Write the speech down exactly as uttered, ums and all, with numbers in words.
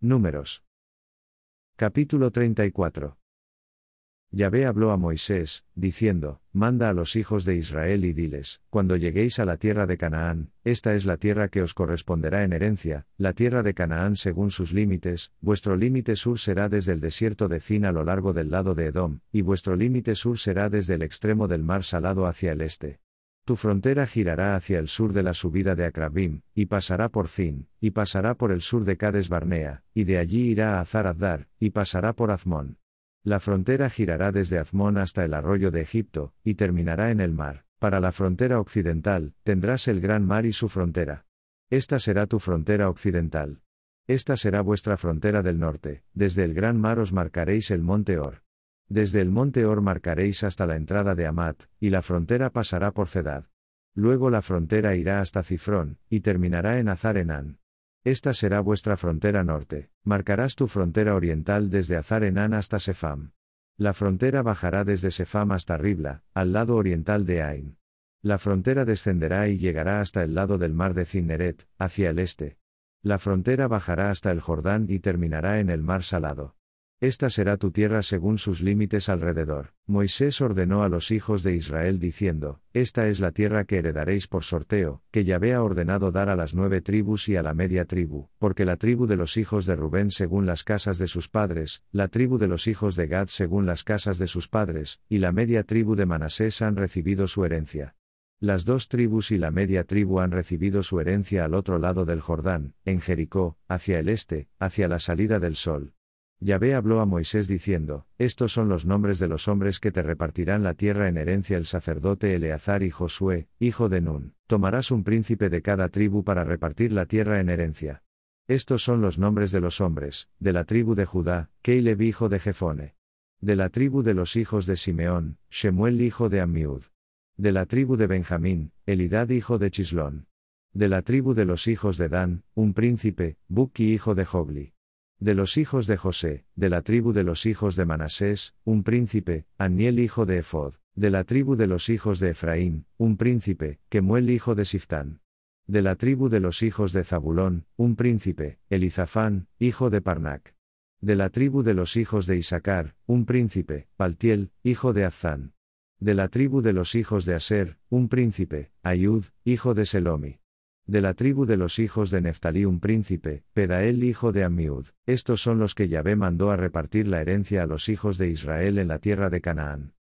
Números. Capítulo treinta y cuatro. Yahvé habló a Moisés, diciendo, Manda a los hijos de Israel y diles, cuando lleguéis a la tierra de Canaán, esta es la tierra que os corresponderá en herencia, la tierra de Canaán según sus límites, vuestro límite sur será desde el desierto de Zin a lo largo del lado de Edom, y vuestro límite sur será desde el extremo del mar Salado hacia el este. Tu frontera girará hacia el sur de la subida de Acrabim, y pasará por Zin, y pasará por el sur de Cades Barnea, y de allí irá a Azar-Addar, y pasará por Azmón. La frontera girará desde Azmón hasta el arroyo de Egipto, y terminará en el mar. Para la frontera occidental, tendrás el gran mar y su frontera. Esta será tu frontera occidental. Esta será vuestra frontera del norte, desde el gran mar os marcaréis el monte Or. Desde el monte Or marcaréis hasta la entrada de Amat, y la frontera pasará por Cedad. Luego la frontera irá hasta Cifrón, y terminará en Azar-Enán. Esta será vuestra frontera norte, marcarás tu frontera oriental desde Azar-Enán hasta Sefam. La frontera bajará desde Sefam hasta Ribla, al lado oriental de Ain. La frontera descenderá y llegará hasta el lado del mar de Cinneret, hacia el este. La frontera bajará hasta el Jordán y terminará en el mar Salado. Esta será tu tierra según sus límites alrededor. Moisés ordenó a los hijos de Israel diciendo, Esta es la tierra que heredaréis por sorteo, que Yahvé ha ordenado dar a las nueve tribus y a la media tribu, porque la tribu de los hijos de Rubén según las casas de sus padres, la tribu de los hijos de Gad según las casas de sus padres, y la media tribu de Manasés han recibido su herencia. Las dos tribus y la media tribu han recibido su herencia al otro lado del Jordán, en Jericó, hacia el este, hacia la salida del sol. Yahvé habló a Moisés diciendo, Estos son los nombres de los hombres que te repartirán la tierra en herencia el sacerdote Eleazar y Josué, hijo de Nun. Tomarás un príncipe de cada tribu para repartir la tierra en herencia. Estos son los nombres de los hombres, de la tribu de Judá, Caleb hijo de Jefone. De la tribu de los hijos de Simeón, Shemuel hijo de Ammiud. De la tribu de Benjamín, Elidad hijo de Chislón. De la tribu de los hijos de Dan, un príncipe, Buki hijo de Jogli. De los hijos de José, de la tribu de los hijos de Manasés, un príncipe, Aniel hijo de Efod. De la tribu de los hijos de Efraín, un príncipe, Kemuel hijo de Siftán. De la tribu de los hijos de Zabulón, un príncipe, Elizafán, hijo de Parnac. De la tribu de los hijos de Isacar, un príncipe, Paltiel, hijo de Azán. De la tribu de los hijos de Aser, un príncipe, Ayud, hijo de Selomi. De la tribu de los hijos de Neftalí un príncipe, Pedael hijo de Ammiud. Estos son los que Yahvé mandó a repartir la herencia a los hijos de Israel en la tierra de Canaán.